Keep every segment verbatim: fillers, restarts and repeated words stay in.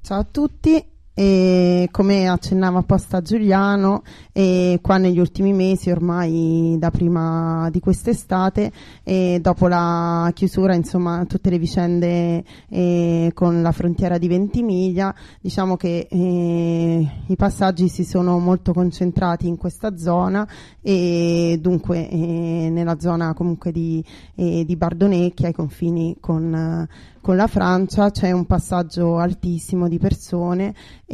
Ciao a tutti. E come accennava apposta Giuliano, e qua negli ultimi mesi, ormai da prima di quest'estate, e dopo la chiusura, insomma, tutte le vicende eh, con la frontiera di Ventimiglia, diciamo che eh, i passaggi si sono molto concentrati in questa zona, e dunque eh, nella zona comunque di, eh, di Bardonecchia, ai confini con eh, con la Francia. C'è un passaggio altissimo di persone,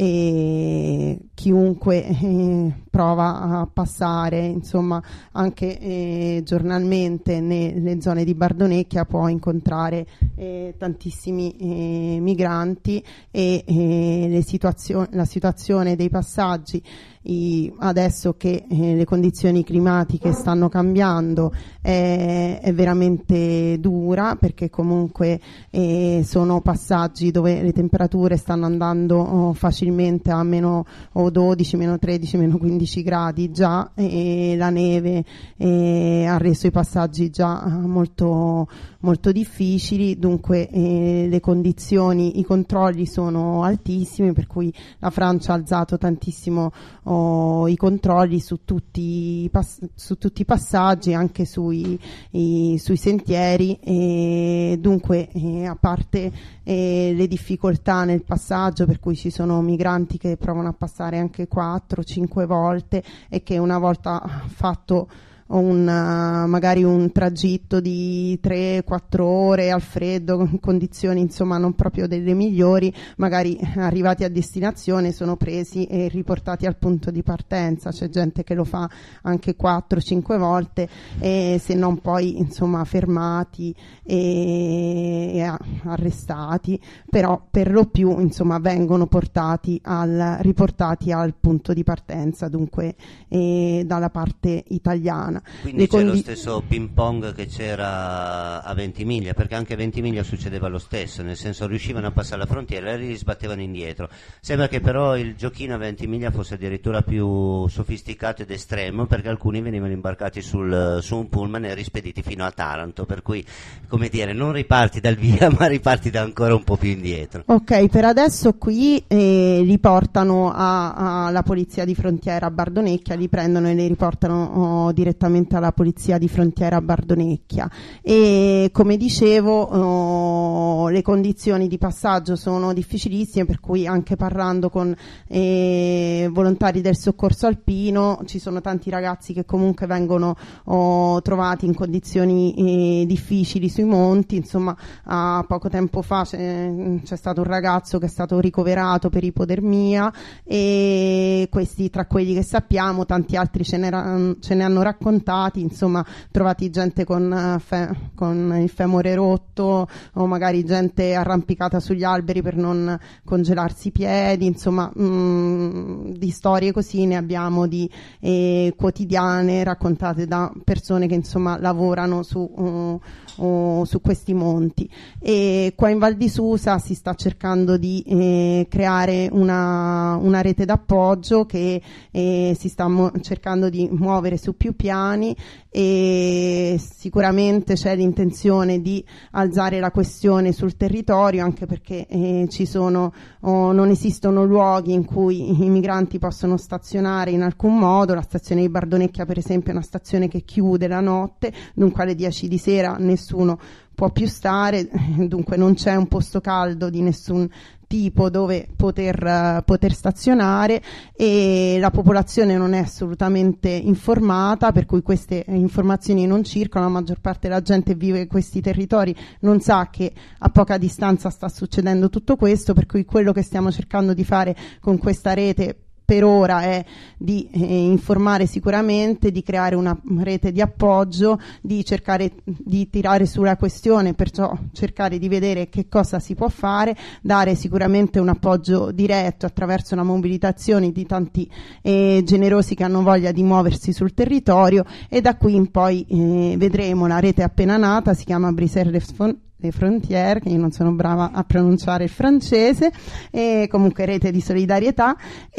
e chiunque eh, prova a passare, insomma, anche eh, giornalmente nelle zone di Bardonecchia può incontrare eh, tantissimi eh, migranti, e eh, le situazio- la situazione dei passaggi I, adesso che eh, le condizioni climatiche stanno cambiando è, è veramente dura, perché comunque eh, sono passaggi dove le temperature stanno andando oh, facilmente a meno oh, dodici, meno tredici, meno quindici gradi già, e la neve eh, ha reso i passaggi già molto, molto difficili. Dunque eh, le condizioni, i controlli sono altissimi, per cui la Francia ha alzato tantissimo oh, i controlli su tutti i, pass- su tutti i passaggi, anche sui, i, sui sentieri, e dunque eh, a parte eh, le difficoltà nel passaggio, per cui ci sono migranti che provano a passare anche quattro cinque volte, e che una volta fatto un, uh, magari un tragitto di tre quattro ore al freddo, con condizioni insomma non proprio delle migliori, magari arrivati a destinazione sono presi e riportati al punto di partenza. C'è gente che lo fa anche quattro cinque volte, e se non poi insomma fermati e, e arrestati, però per lo più insomma vengono portati al, riportati al punto di partenza, dunque eh, dalla parte italiana. Quindi Le c'è condi- lo stesso ping pong che c'era a Ventimiglia, perché anche a Ventimiglia succedeva lo stesso, nel senso riuscivano a passare la frontiera e li sbattevano indietro. Sembra che però il giochino a Ventimiglia fosse addirittura più sofisticato ed estremo, perché alcuni venivano imbarcati sul, su un pullman e rispediti fino a Taranto, per cui, come dire, non riparti dal via ma riparti da ancora un po' più indietro. Ok, per adesso qui eh, li portano alla polizia di frontiera a Bardonecchia, li prendono e li riportano oh, direttamente alla polizia di frontiera a Bardonecchia, e come dicevo oh, le condizioni di passaggio sono difficilissime, per cui anche parlando con eh, volontari del soccorso alpino, ci sono tanti ragazzi che comunque vengono oh, trovati in condizioni eh, difficili sui monti. Insomma, a poco tempo fa c'è, c'è stato un ragazzo che è stato ricoverato per ipotermia, e questi tra quelli che sappiamo, tanti altri ce ne, ce ne hanno raccontato. Insomma, trovati gente con, fe- con il femore rotto, o magari gente arrampicata sugli alberi per non congelarsi i piedi. Insomma, mh, di storie così ne abbiamo, di eh, quotidiane raccontate da persone che insomma lavorano su, uh, uh, su questi monti. E qua in Val di Susa si sta cercando di eh, creare una, una rete d'appoggio che eh, si sta mo- cercando di muovere su più piani, e sicuramente c'è l'intenzione di alzare la questione sul territorio, anche perché eh, ci sono oh, non esistono luoghi in cui i migranti possono stazionare in alcun modo. La stazione di Bardonecchia per esempio è una stazione che chiude la notte, dunque alle dieci di sera nessuno può più stare, dunque non c'è un posto caldo di nessun tipo dove poter, uh, poter stazionare, e la popolazione non è assolutamente informata, per cui queste informazioni non circolano. La maggior parte della gente vive in questi territori, non sa che a poca distanza sta succedendo tutto questo, per cui quello che stiamo cercando di fare con questa rete per ora è di eh, informare sicuramente, di creare una rete di appoggio, di cercare di tirare sulla questione, perciò cercare di vedere che cosa si può fare, dare sicuramente un appoggio diretto attraverso la mobilitazione di tanti eh, generosi che hanno voglia di muoversi sul territorio, e da qui in poi eh, vedremo. La rete è appena nata, si chiama Brisers les Frontières, che io non sono brava a pronunciare il francese, e comunque rete di solidarietà,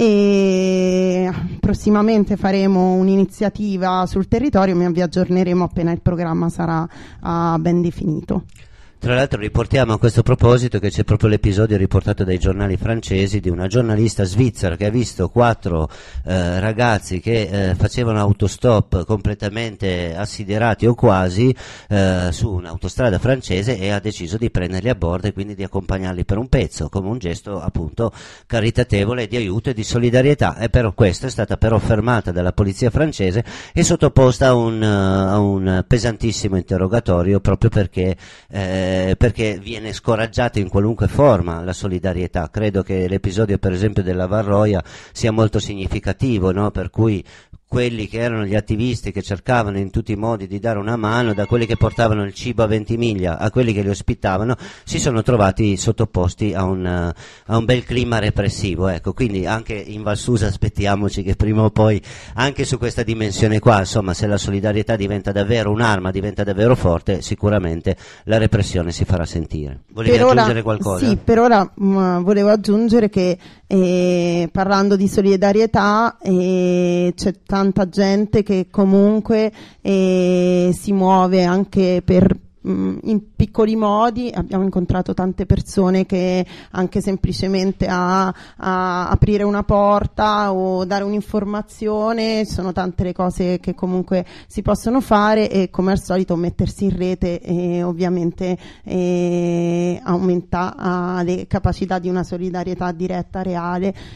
e prossimamente faremo un'iniziativa sul territorio, ma vi aggiorneremo appena il programma sarà uh, ben definito. Tra l'altro riportiamo a questo proposito che c'è proprio l'episodio riportato dai giornali francesi di una giornalista svizzera che ha visto quattro eh, ragazzi che eh, facevano autostop completamente assiderati o quasi eh, su un'autostrada francese, e ha deciso di prenderli a bordo e quindi di accompagnarli per un pezzo come un gesto appunto caritatevole di aiuto e di solidarietà. E però questa è stata però fermata dalla polizia francese e sottoposta a un, a un pesantissimo interrogatorio, proprio perché eh, perché viene scoraggiata in qualunque forma la solidarietà. Credo che l'episodio per esempio della Varroia sia molto significativo, no? Per cui quelli che erano gli attivisti che cercavano in tutti i modi di dare una mano, da quelli che portavano il cibo a Ventimiglia a quelli che li ospitavano, si sono trovati sottoposti a un, a un bel clima repressivo, ecco. Quindi anche in Val Susa aspettiamoci che prima o poi anche su questa dimensione qua, insomma, se la solidarietà diventa davvero un'arma, diventa davvero forte, sicuramente la repressione si farà sentire. Volevi per aggiungere ora, qualcosa? Sì, per ora mh, volevo aggiungere che eh, parlando di solidarietà eh, c'è tanta gente che comunque eh, si muove anche per mh, in piccoli modi. Abbiamo incontrato tante persone che anche semplicemente a, a aprire una porta o dare un'informazione, sono tante le cose che comunque si possono fare, e come al solito mettersi in rete e ovviamente eh, aumenta ah, le capacità di una solidarietà diretta, reale,